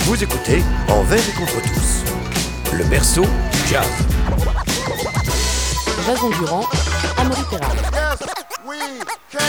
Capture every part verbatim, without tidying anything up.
Vous écoutez Envers et contre tous, le berceau du jazz. Jason Durand, Amaury Perard. Yes, we can.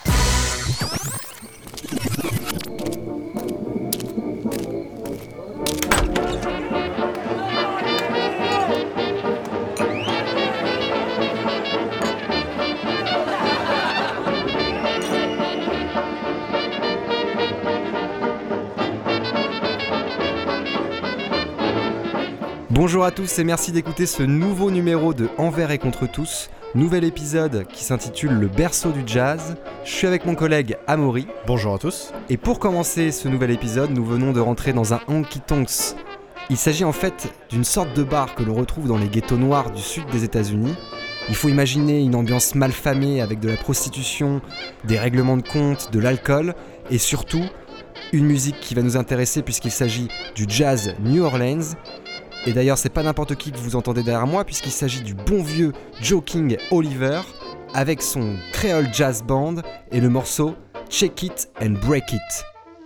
Bonjour à tous et merci d'écouter ce nouveau numéro de Envers et contre tous, nouvel épisode qui s'intitule Le berceau du jazz. Je suis avec mon collègue Amaury. Bonjour à tous. Et pour commencer ce nouvel épisode, nous venons de rentrer dans un honky tonks. Il s'agit en fait d'une sorte de bar que l'on retrouve dans les ghettos noirs du sud des États-Unis. Il faut imaginer une ambiance malfamée avec de la prostitution, des règlements de compte, de l'alcool et surtout une musique qui va nous intéresser puisqu'il s'agit du jazz New Orleans. Et d'ailleurs, c'est pas n'importe qui que vous entendez derrière moi, puisqu'il s'agit du bon vieux Joe King Oliver, avec son Creole Jazz Band et le morceau Check It and Break It.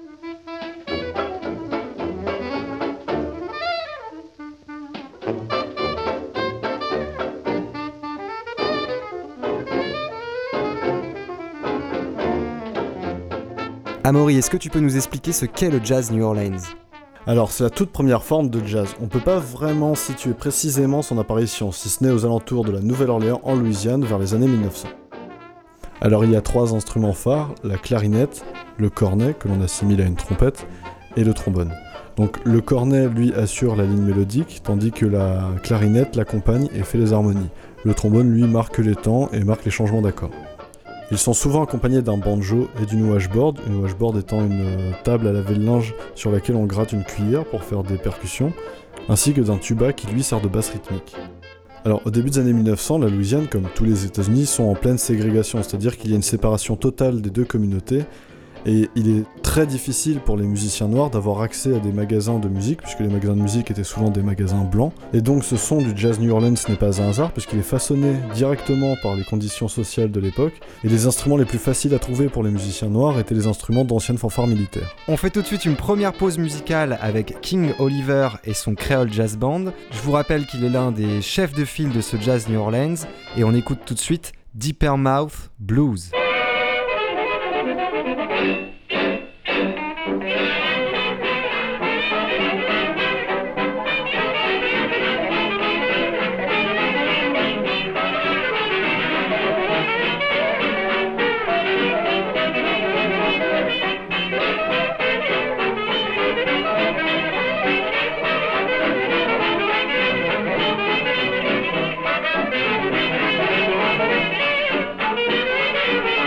Amaury, est-ce que tu peux nous expliquer ce qu'est le jazz New Orleans ? Alors, c'est la toute première forme de jazz. On peut pas vraiment situer précisément son apparition, si ce n'est aux alentours de la Nouvelle-Orléans en Louisiane vers les années mille neuf cents. Alors, il y a trois instruments phares, la clarinette, le cornet, que l'on assimile à une trompette, et le trombone. Donc, le cornet, lui, assure la ligne mélodique, tandis que la clarinette l'accompagne et fait les harmonies. Le trombone, lui, marque les temps et marque les changements d'accords. Ils sont souvent accompagnés d'un banjo et d'une washboard, une washboard étant une table à laver le linge sur laquelle on gratte une cuillère pour faire des percussions, ainsi que d'un tuba qui lui sert de basse rythmique. Alors au début des années mille neuf cents, la Louisiane, comme tous les États-Unis, sont en pleine ségrégation, c'est-à-dire qu'il y a une séparation totale des deux communautés, et il est très difficile pour les musiciens noirs d'avoir accès à des magasins de musique, puisque les magasins de musique étaient souvent des magasins blancs. Et donc ce son du jazz New Orleans n'est pas un hasard, puisqu'il est façonné directement par les conditions sociales de l'époque, et les instruments les plus faciles à trouver pour les musiciens noirs étaient les instruments d'anciennes fanfares militaires. On fait tout de suite une première pause musicale avec King Oliver et son Creole Jazz Band. Je vous rappelle qu'il est l'un des chefs de file de ce jazz New Orleans, et on écoute tout de suite Deeper Mouth Blues. Thank you.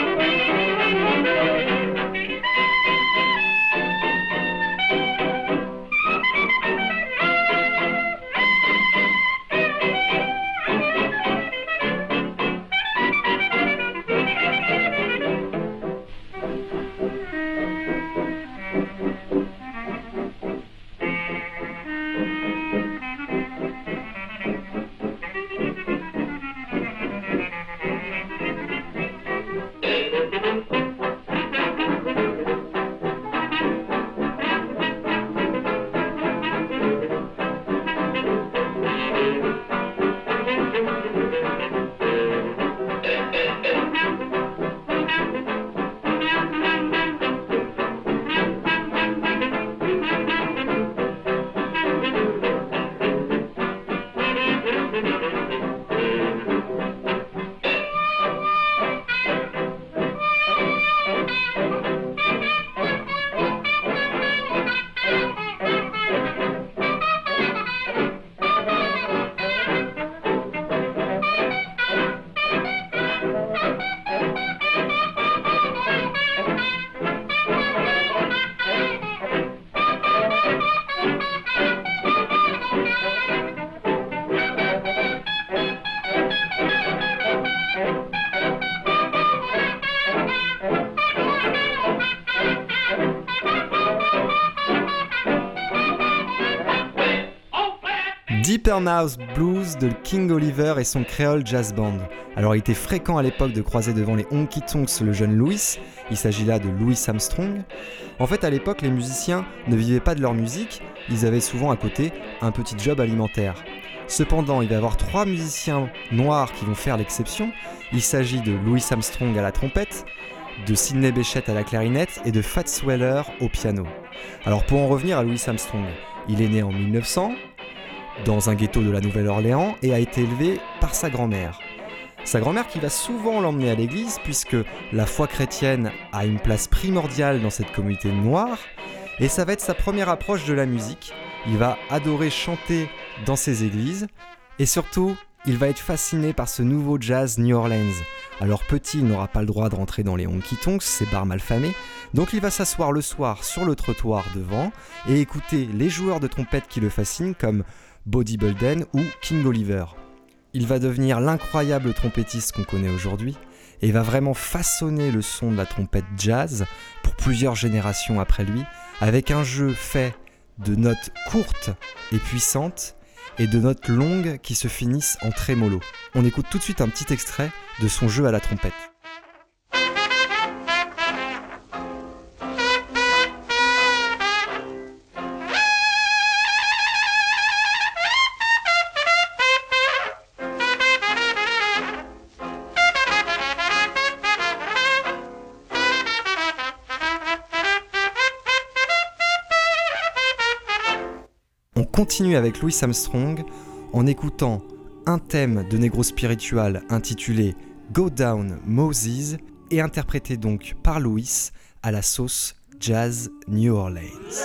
Deep Earn House Blues de King Oliver et son Creole Jazz Band. Alors il était fréquent à l'époque de croiser devant les Honky Tonks le jeune Louis, il s'agit là de Louis Armstrong. En fait à l'époque les musiciens ne vivaient pas de leur musique, ils avaient souvent à côté un petit job alimentaire. Cependant il va y avoir trois musiciens noirs qui vont faire l'exception, il s'agit de Louis Armstrong à la trompette, de Sidney Bechet à la clarinette et de Fats Weller au piano. Alors pour en revenir à Louis Armstrong, il est né en mille neuf cents, dans un ghetto de la Nouvelle-Orléans et a été élevé par sa grand-mère. Sa grand-mère qui va souvent l'emmener à l'église puisque la foi chrétienne a une place primordiale dans cette communauté noire et ça va être sa première approche de la musique. Il va adorer chanter dans ses églises et surtout, il va être fasciné par ce nouveau jazz New Orleans. Alors petit, il n'aura pas le droit de rentrer dans les honky tonks, ces bars malfamés, donc il va s'asseoir le soir sur le trottoir devant et écouter les joueurs de trompette qui le fascinent comme Buddy Bolden ou King Oliver. Il va devenir l'incroyable trompettiste qu'on connaît aujourd'hui et va vraiment façonner le son de la trompette jazz pour plusieurs générations après lui, avec un jeu fait de notes courtes et puissantes et de notes longues qui se finissent en trémolo. On écoute tout de suite un petit extrait de son jeu à la trompette. On continue avec Louis Armstrong en écoutant un thème de Negro Spiritual intitulé Go Down Moses et interprété donc par Louis à la sauce Jazz New Orleans.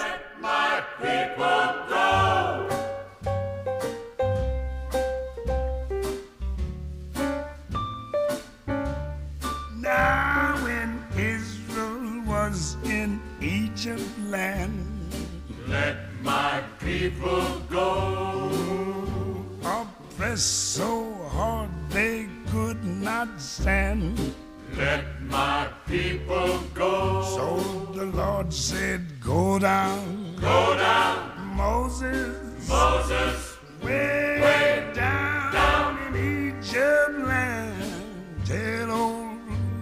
Now when Israel was in Egypt land, let my people go. Oppressed so hard they could not stand. Let my people go. So the Lord said, go down. Go down. Moses. Moses. Way, way down, down in Egypt land. Tell old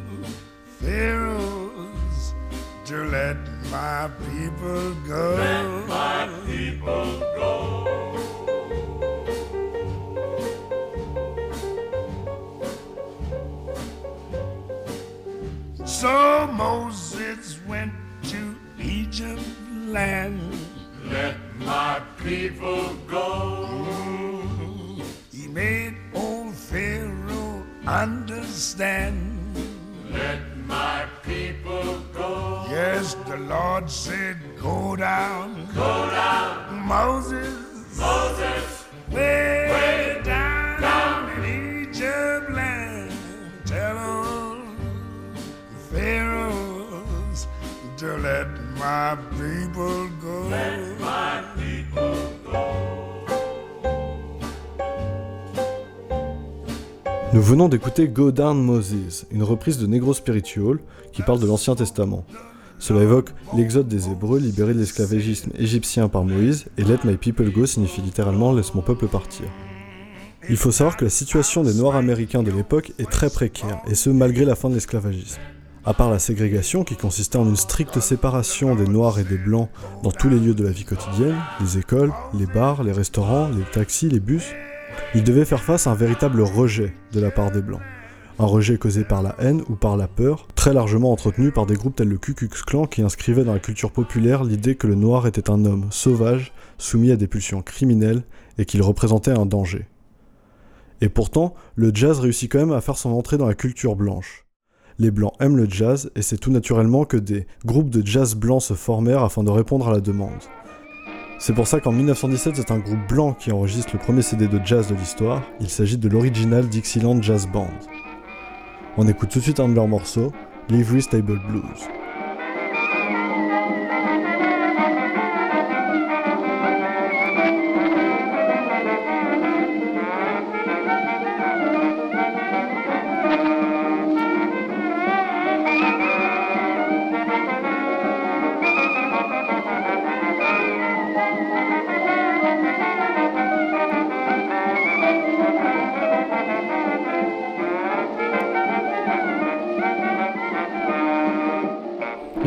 Pharaohs to let my people go. Let my people go. So Moses went to Egypt land. Let my people go. Mm. He made old Pharaoh understand. Let my people go. Yes, the Lord said, go down. Go down. Moses. Moses. Way, way down, down in Egypt land. Tell them Pharaohs to let my people go. Let my people go. Nous venons d'écouter Go Down Moses, une reprise de Negro Spiritual qui parle de l'Ancien Testament. Cela évoque l'exode des Hébreux libérés de l'esclavagisme égyptien par Moïse, et Let My People Go signifie littéralement Laisse mon peuple partir. Il faut savoir que la situation des Noirs américains de l'époque est très précaire, et ce malgré la fin de l'esclavagisme. À part la ségrégation qui consistait en une stricte séparation des Noirs et des Blancs dans tous les lieux de la vie quotidienne, les écoles, les bars, les restaurants, les taxis, les bus, ils devaient faire face à un véritable rejet de la part des Blancs. Un rejet causé par la haine ou par la peur, très largement entretenu par des groupes tels le Ku Klux Klan qui inscrivaient dans la culture populaire l'idée que le noir était un homme sauvage, soumis à des pulsions criminelles et qu'il représentait un danger. Et pourtant, le jazz réussit quand même à faire son entrée dans la culture blanche. Les blancs aiment le jazz et c'est tout naturellement que des groupes de jazz blancs se formèrent afin de répondre à la demande. C'est pour ça qu'en dix-neuf cent dix-sept, c'est un groupe blanc qui enregistre le premier C D de jazz de l'histoire. Il s'agit de l'Original Dixieland Jazz Band. On écoute tout de suite un de leurs morceaux, Livery Stable Blues.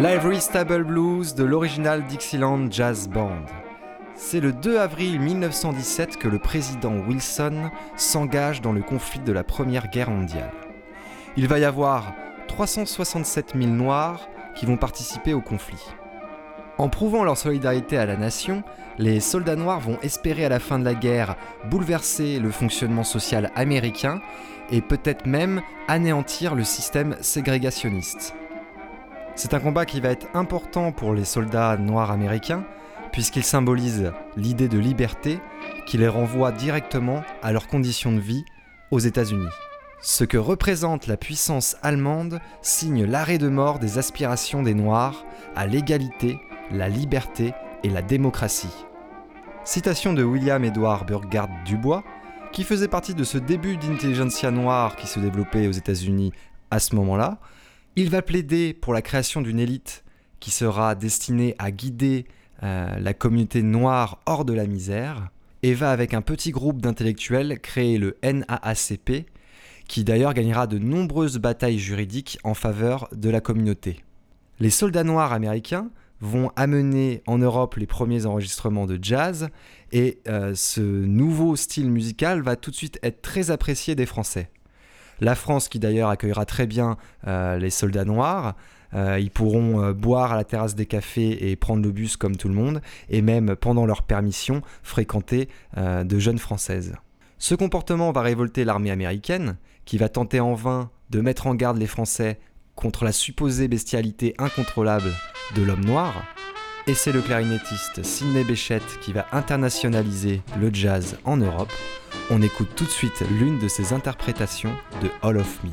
Livery Stable Blues de l'original Dixieland Jazz Band. C'est le deux avril mille neuf cent dix-sept que le président Wilson s'engage dans le conflit de la Première Guerre mondiale. Il va y avoir trois cent soixante-sept mille Noirs qui vont participer au conflit. En prouvant leur solidarité à la nation, les soldats noirs vont espérer à la fin de la guerre bouleverser le fonctionnement social américain et peut-être même anéantir le système ségrégationniste. C'est un combat qui va être important pour les soldats noirs américains puisqu'il symbolise l'idée de liberté qui les renvoie directement à leurs conditions de vie aux États-Unis. Ce que représente la puissance allemande signe l'arrêt de mort des aspirations des Noirs à l'égalité, la liberté et la démocratie. Citation de William Edward Burghardt Dubois, qui faisait partie de ce début d'intelligentsia noire qui se développait aux États-Unis à ce moment-là. Il va plaider pour la création d'une élite qui sera destinée à guider euh, la communauté noire hors de la misère et va avec un petit groupe d'intellectuels créer le N double A C P qui d'ailleurs gagnera de nombreuses batailles juridiques en faveur de la communauté. Les soldats noirs américains vont amener en Europe les premiers enregistrements de jazz et euh, ce nouveau style musical va tout de suite être très apprécié des Français. La France qui d'ailleurs accueillera très bien euh, les soldats noirs, euh, ils pourront euh, boire à la terrasse des cafés et prendre le bus comme tout le monde et même pendant leur permission fréquenter euh, de jeunes Françaises. Ce comportement va révolter l'armée américaine qui va tenter en vain de mettre en garde les Français contre la supposée bestialité incontrôlable de l'homme noir, et c'est le clarinettiste Sidney Bechet qui va internationaliser le jazz en Europe. On écoute tout de suite l'une de ses interprétations de All of Me.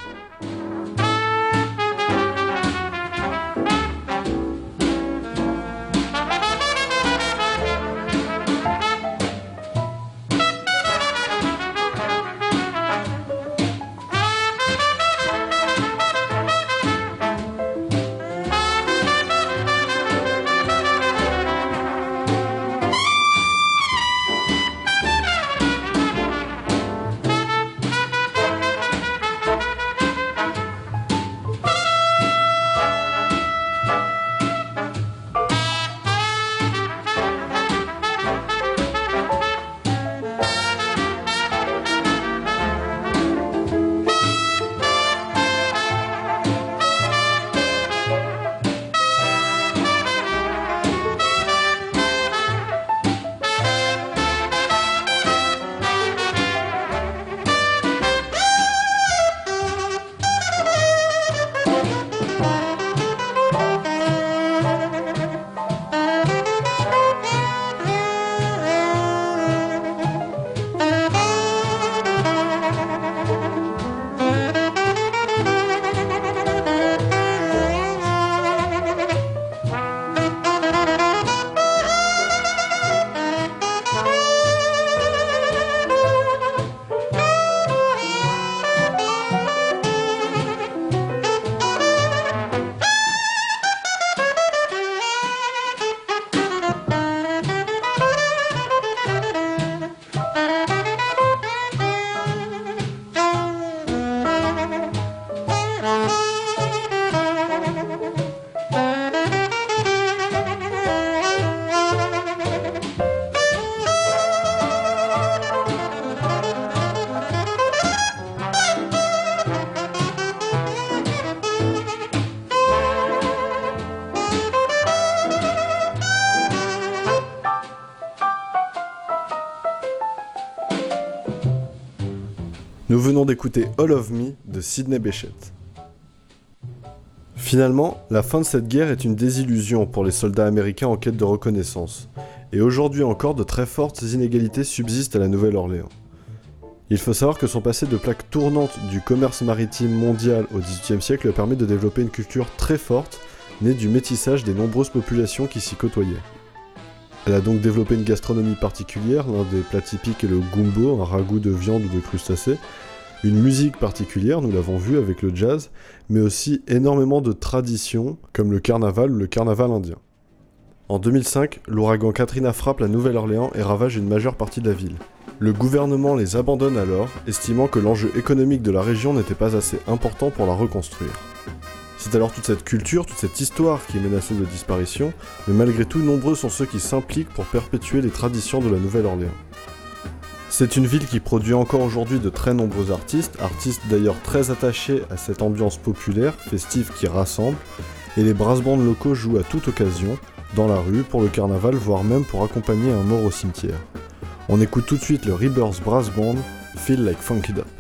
Nous venons d'écouter All of Me de Sidney Bechet. Finalement, la fin de cette guerre est une désillusion pour les soldats américains en quête de reconnaissance, et aujourd'hui encore de très fortes inégalités subsistent à la Nouvelle-Orléans. Il faut savoir que son passé de plaque tournante du commerce maritime mondial au dix-huitième siècle permet de développer une culture très forte, née du métissage des nombreuses populations qui s'y côtoyaient. Elle a donc développé une gastronomie particulière, l'un des plats typiques est le gumbo, un ragoût de viande ou de crustacés, une musique particulière, nous l'avons vu avec le jazz, mais aussi énormément de traditions, comme le carnaval ou le carnaval indien. En deux mille cinq, l'ouragan Katrina frappe la Nouvelle-Orléans et ravage une majeure partie de la ville. Le gouvernement les abandonne alors, estimant que l'enjeu économique de la région n'était pas assez important pour la reconstruire. C'est alors toute cette culture, toute cette histoire qui est menacée de disparition, mais malgré tout, nombreux sont ceux qui s'impliquent pour perpétuer les traditions de la Nouvelle-Orléans. C'est une ville qui produit encore aujourd'hui de très nombreux artistes, artistes d'ailleurs très attachés à cette ambiance populaire, festive qui rassemble, et les brass bands locaux jouent à toute occasion, dans la rue, pour le carnaval, voire même pour accompagner un mort au cimetière. On écoute tout de suite le Rebirth Brass Band, Feel Like Funked Up.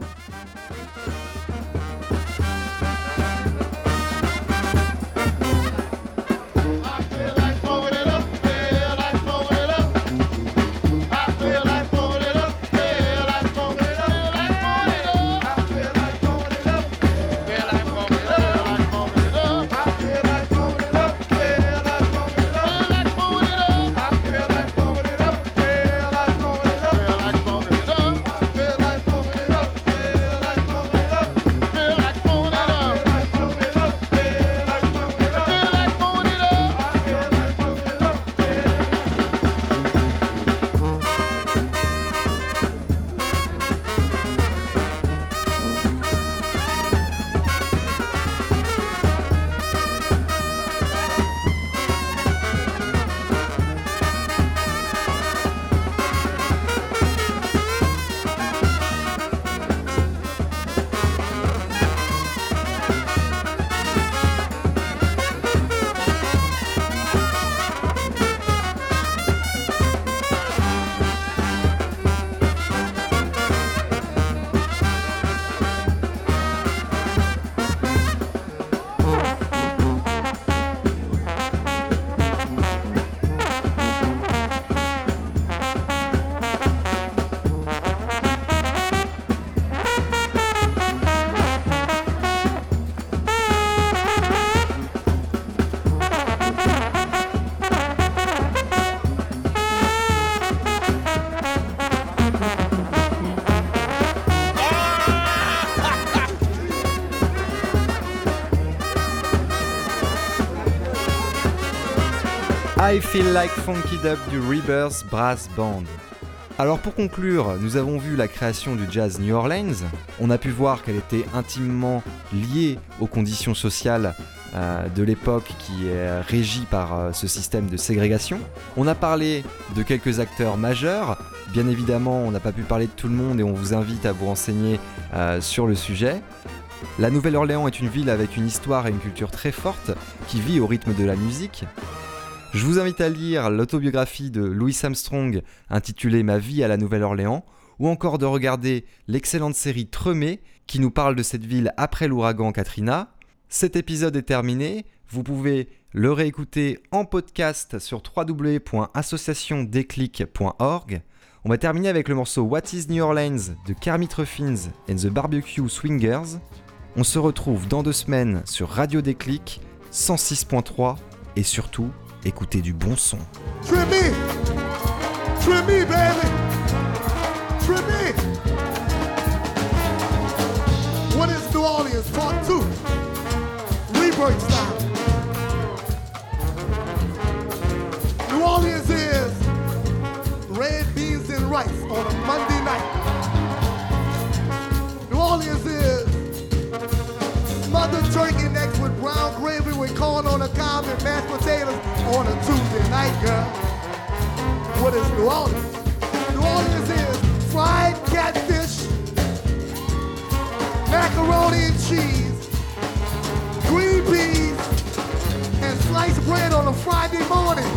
I Feel Like Funked Up du Rebirth Brass Band. Alors pour conclure, nous avons vu la création du jazz New Orleans, on a pu voir qu'elle était intimement liée aux conditions sociales euh, de l'époque qui est régie par euh, ce système de ségrégation. On a parlé de quelques acteurs majeurs, bien évidemment on n'a pas pu parler de tout le monde et on vous invite à vous renseigner euh, sur le sujet. La Nouvelle-Orléans est une ville avec une histoire et une culture très forte qui vit au rythme de la musique. Je vous invite à lire l'autobiographie de Louis Armstrong intitulée « Ma vie à la Nouvelle-Orléans » ou encore de regarder l'excellente série Tremé qui nous parle de cette ville après l'ouragan Katrina. Cet épisode est terminé, vous pouvez le réécouter en podcast sur w w w point association déclic point org. On va terminer avec le morceau What is New Orleans de Kermit Ruffins and the Barbecue Swingers. On se retrouve dans deux semaines sur Radio Déclic cent six point trois et surtout, écoutez du bon son. Trim me, trim me, baby, trim me. What is New Orleans part two? Rebirth style. New Orleans is red beans and rice on a Monday night. New Orleans is mother turkey necks with brown gravy with corn on the cob and mashed potatoes on a Tuesday night, girl. What is New Orleans? New Orleans is fried catfish, macaroni and cheese, green peas, and sliced bread on a Friday morning.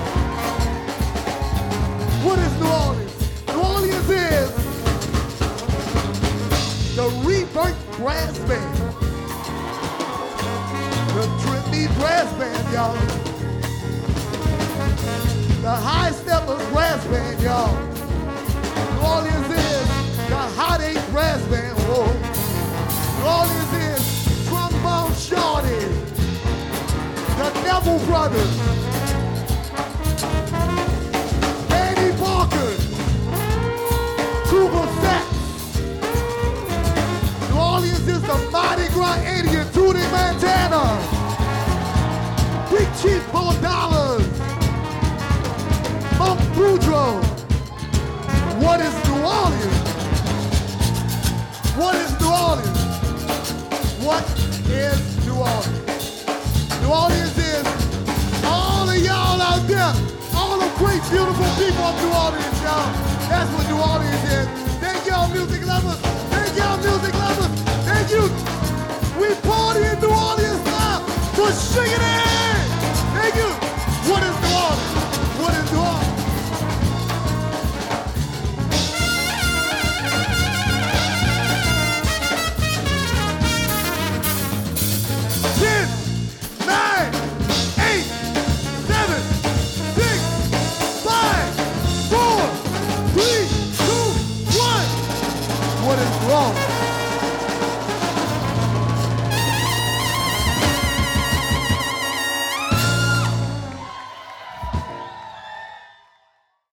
What is New Orleans? New Orleans is the Rebirth Brass Band. The Trinity Brass Band, y'all. The High Steppers Brass Band, y'all. New Orleans is the Hot Eight Brass Band, whoa. New Orleans is Trombone Shorty, the Neville Brothers, Eddie Parker, Tuba Sax. New Orleans is the Mardi Gras Indian, Tootie Montana, Big Chief Paul Dollars, Monk Boudreaux. What is New Orleans? What is New Orleans? What is New Orleans? Orleans is all of y'all out there, all the great, beautiful people of New Orleans, y'all. That's what New Orleans is. Thank y'all, music lovers. Thank y'all, music lovers. Thank you. We party in New Orleans now. So shake it in. Thank you. What is New Orleans? What is New Orleans?